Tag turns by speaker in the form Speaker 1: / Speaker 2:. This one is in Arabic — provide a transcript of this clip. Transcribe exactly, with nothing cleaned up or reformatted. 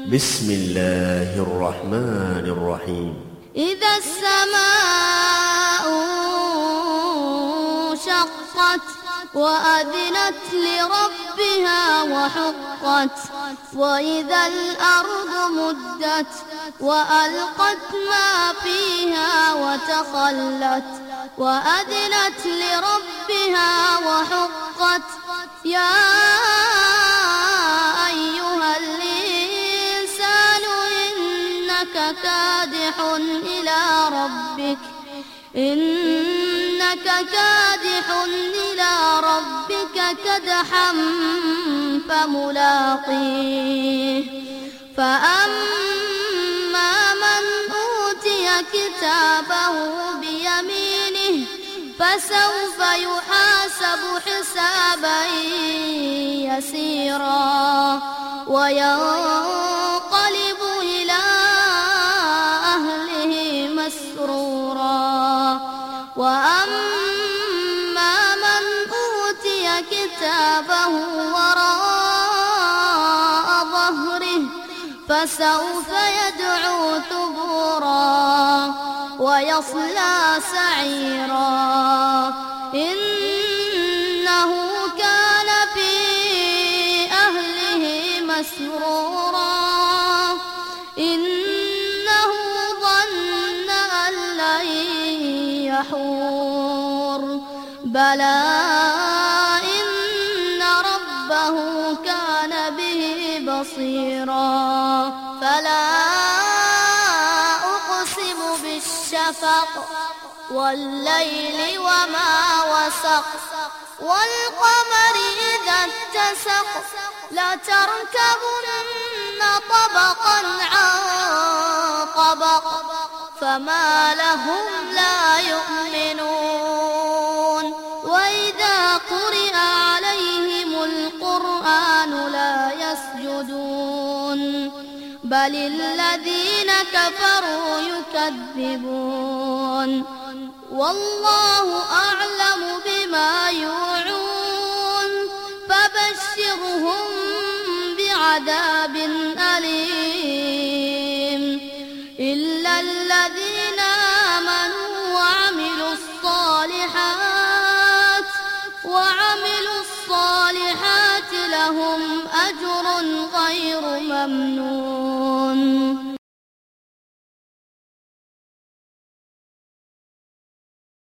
Speaker 1: بسم الله الرحمن الرحيم.
Speaker 2: إذا السماء انشقت وأذنت لربها وحقت وإذا الأرض مدت وألقت ما فيها وتخلت وأذنت لربها وحقت يا أيها الإنسان إنك كادح إلى ربك إنك كادح إلى ربك كدحا فملاقيه فأما من أوتي كتابه بيمينه فسوف يحاسب حسابا يسيرا وينقلب إلى أهله مسرورا وأما من أوتي كتابه وراء ظهره فسوف يدعو ثبورا ويصلى سعيرا إنه كان في أهله مسرورا إنه ظن أن لن يحور بلى إن ربه كان به بصيرا فلا أقسم بالشفق والليل وما وسق والقمر إذا اتسق لتركبن طبقا عن طبق فما لهم لا يؤمنون وإذا قرئ عليهم القرآن لا يسجدون بل الذين كفروا يكذبون والله أعلم بما يوعون فبشرهم بعذاب